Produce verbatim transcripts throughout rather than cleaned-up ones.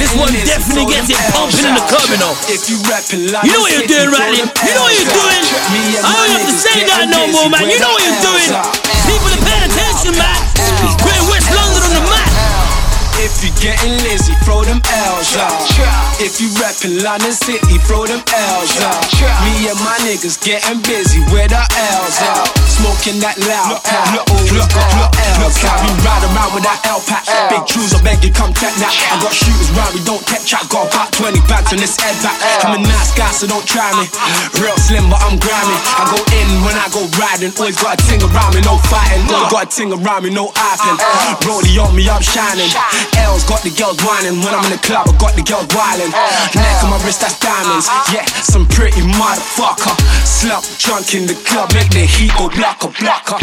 this one definitely gets it pumping in the club, you know. If you rapping like you know what you're doing, Riley. You know what you're doing. I don't have to say that no more, man. You know what you're doing. People are paying attention, man. Putting West London on the map. If you getting lazy, throw them L's out. If you rapping London City, throw them L's out. Me and my niggas getting busy with our L's out. Smoking that loud pack, always got our L's out. We ride around with that L pack. Big trues, I beg you, come check that. I got shooters round, we don't tech chat. Got about twenty bags on this head back. I'm a nice guy, so don't try me. Real slim, but I'm grimy. I go in when I go riding. Always got a ting around me, no fighting. Always got a ting around me, no hyping. Rollie on me, I'm shining. L's got the girls whining. When I'm in the club, I got the girls wildin'. Neck on my wrist, that's diamonds. Yeah, some pretty motherfucker. Slump drunk in the club, make the heat go blocker, blocker.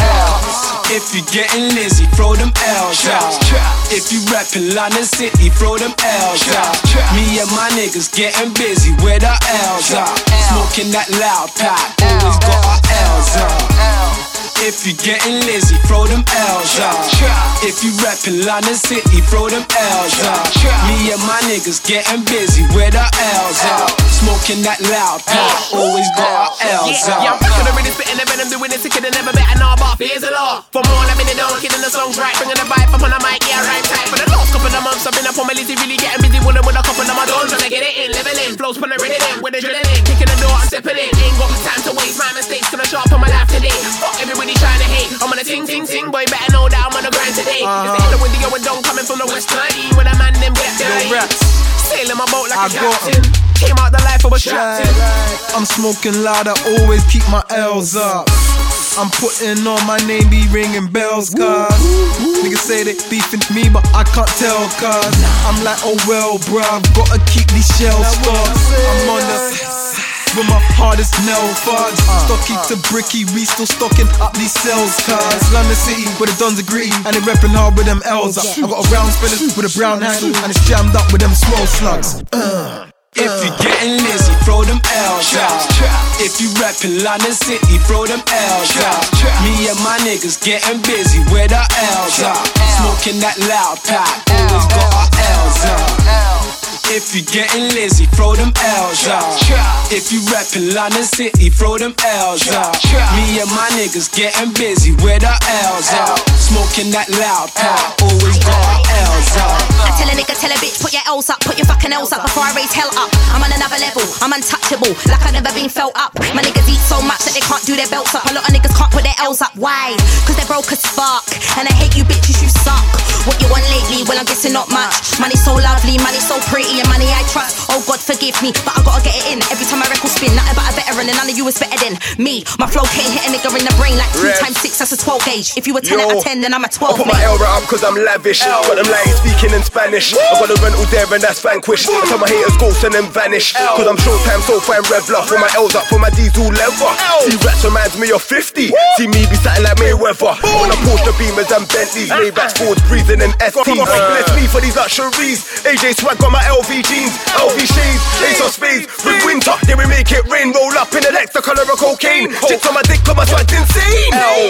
If you getting lazy, throw them L's out. If you rapping London City, throw them L's out. Me and my niggas getting busy with our L's out. Smoking that loud pack, always got our L's out. If you getting lazy, throw them L's out. If you rapping London City, throw them L's out. Me and my niggas getting busy with our L's out. Smoking that loud pack, always got our L's out. Yeah, I'm rockin' the rhythm, spittin' the venom, doing it sicker than ever, better know about fears a lot. For more, I'm in the door, kidding the songs right, bringing the vibe up on the mic, yeah, right tight. For the last couple of months, I've been up on my lizzy, really getting busy with with a couple of my doors, trying to get it in, leveling, flows put the rhythm in, with the drilling in, kicking the door, I'm stepping in, ain't got time to waste, my mistakes gonna show up on my life today. Fuck everybody trying to hate, I'm on a ting ting ting, boy, better know that I'm on the grind today. Uh-huh. It's the hell with the going down, coming from the west side, when a man them get dirty. Sailing my boat like I a captain. Came out the life of a strapped in. I'm smoking loud, I always keep my L's up. I'm putting on my name, be ringing bells, cuz niggas say they beefing me, but I can't tell, cuz I'm like, oh well, bruh, gotta keep these shells stuck. I'm on the with my hardest nail fudge. Stocky to bricky, we still stocking up these cells, cuz London City, where the dons agree, and they reppin' hard with them L's up. I got a round spinners with a brown handle, and it's jammed up with them small slugs. uh. If you getting lazy, throw them L's out. If you rapping London City, throw them L's out. Me and my niggas getting busy with our L's out. Smoking that loud pack, always got our L's out. If you getting lazy, throw them L's out. If you rapping London City, throw them L's out. Me and my niggas getting busy with our L's out. Smoking that loud pack, always got our L's out. I tell a nigga, tell a bitch, put your L's up, put your fucking L's up before I raise hell up. I'm on another level, I'm untouchable, like I've never been felt up. My niggas eat so much that they can't do their belts up. A lot of niggas can't put their L's up, why? Cause they're broke as fuck, and I hate you bitches, you suck. What you want lately? Well, I'm guessing not much. Money so lovely, money so pretty, and money I trust. Oh God, forgive me, but I gotta get it in. Every time I record spin, nothing but a veteran, and none of you is better than me. My flow can't hit a nigga in the brain like two Red. times six, that's a twelve gauge. If you were ten Yo, out of ten, then I'm a twelve. I put my L right up cause I'm lavish. L. Got them ladies speaking in Spanish. Woo. I got a rental there and that's vanquish. I tell my haters ghost and then vanish. L. Cause I'm short time, so fine Revla. For my L's up, for my D's all leather. L. See rats reminds me of fifty. Woo. See me be satin like Mayweather. Boom. On a Porsche, the Beamers and Bentleys. Maybachs, Fords, breathing and S Ts. Uh. Bless me for these luxuries. A J swag got my L V jeans, L V shades, Ace of spades. With winter, then we make it rain. Roll up in the Lex, the colour of cocaine. Chicks on my dick, cause my swag's insane. L.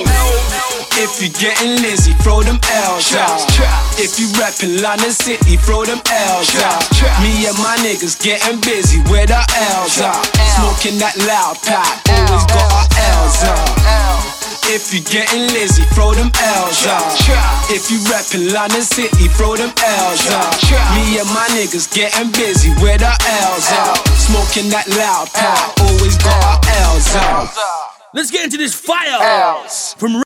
If you getting lazy, throw them L's out. If you rapping London City, throw them L's out. Me and my niggas getting busy with our L's out. Smoking that loud pack, always got our L's out. If you getting lazy, throw them L's out. If you rapping London City, throw them L's out. Me and my niggas getting busy with our L's out. Smoking that loud pack, always got our L's out. Let's get into this fire L's. from